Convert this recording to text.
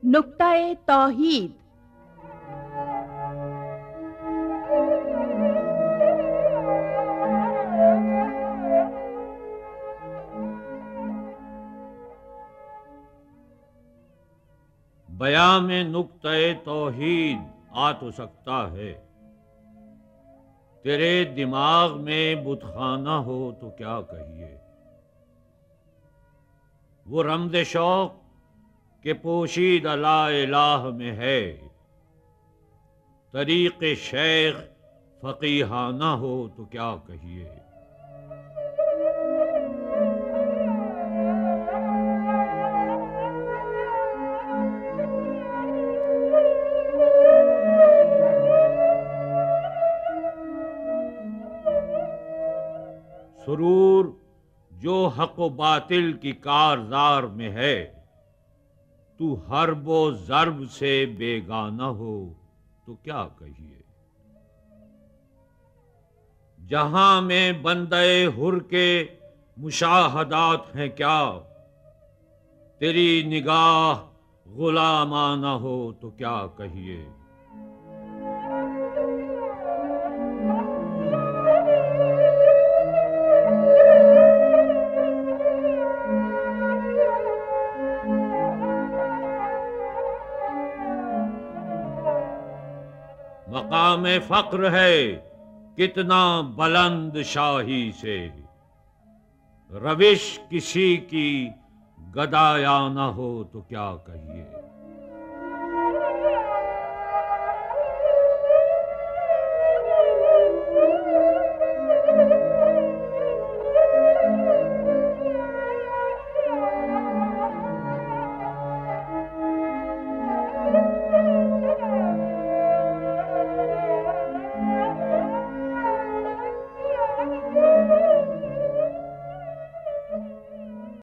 नुक्ता-ए तौहीद। बयां में नुक्ता-ए तौहीद आ तो सकता है, तेरे दिमाग में बुतखाना हो तो क्या कहिए। वो रमज़ शौक के पोशीदा ला इलाह में है, तरीक़ शेख फ़क़ीहाना हो तो क्या कहिए। सुरूर जो हक व बातिल की कारज़ार में है, तू हर्ब व ज़र्ब से बेगाना हो तो क्या कहिए। जहां में बंदे हुर के मुशाहदात हैं क्या, तेरी निगाह गुलामाना हो तो क्या कहिए। मकाम फक्र है कितना बुलंद शाही से, रविश किसी की गदायाना हो तो क्या कहिए।